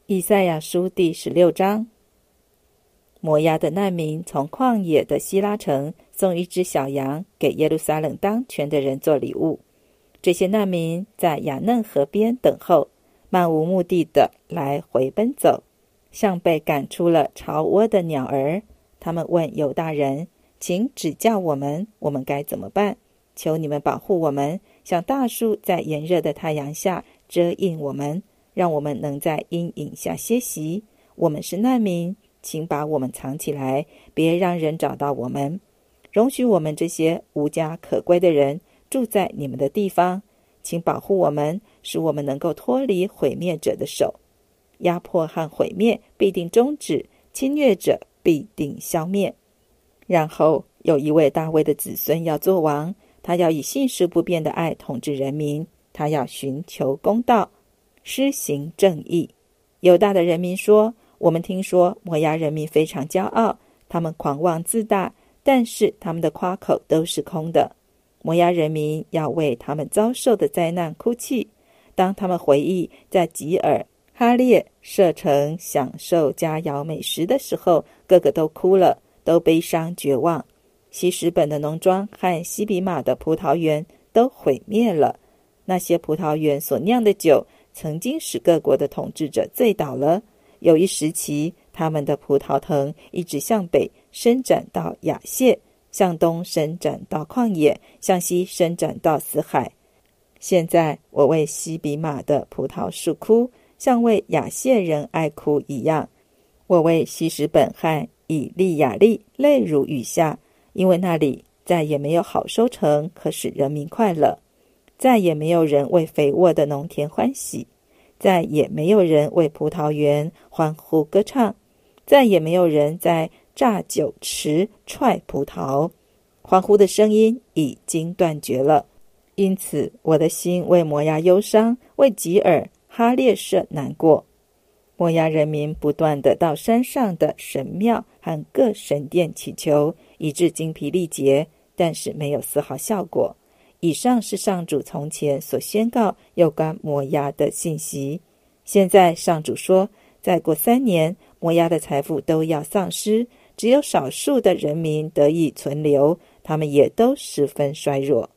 以赛亚书第16章。摩押的难民从旷野的希拉城送一只小羊给耶路撒冷当权的人做礼物。这些难民在雅嫩河边等候，漫无目的的来回奔走，像被赶出了巢窝的鸟儿。他们问犹大人，请指教我们该怎么办？求你们保护我们，像大树在炎热的太阳下遮荫我们，让我们能在阴影下歇息。我们是难民，请把我们藏起来，别让人找到我们。容许我们这些无家可归的人住在你们的地方，请保护我们，使我们能够脱离毁灭者的手。压迫和毁灭必定终止，侵略者必定消灭。然后有一位大卫的子孙要做王，他要以信实不变的爱统治人民，他要寻求公道，施行正义。犹大的人民说，我们听说摩押人民非常骄傲，他们狂妄自大，但是他们的夸口都是空的。摩押人民要为他们遭受的灾难哭泣。当他们回忆在吉尔哈列设城享受佳肴美食的时候，个个都哭了，都悲伤绝望。希实本的农庄和西比玛的葡萄园都毁灭了。那些葡萄园所酿的酒曾经使各国的统治者醉倒了。有一时期，他们的葡萄藤一直向北伸展到亚谢，向东伸展到旷野，向西伸展到死海。现在我为西比玛的葡萄树哭，像为亚谢人哀哭一样。我为希实本和以利亚利泪如雨下，因为那里再也没有好收成可使人民快乐，再也没有人为肥沃的农田欢喜，再也没有人为葡萄园欢呼歌唱，再也没有人在榨酒池踹葡萄，欢呼的声音已经断绝了。因此我的心为摩押忧伤，为吉尔哈列舍难过。摩押人民不断地到山上的神庙和各神殿祈求，以致精疲力竭，但是没有丝毫效果。以上是上主从前所宣告有关摩押的信息。现在上主说，再过3年，摩押的财富都要丧失，只有少数的人民得以存留，他们也都十分衰弱。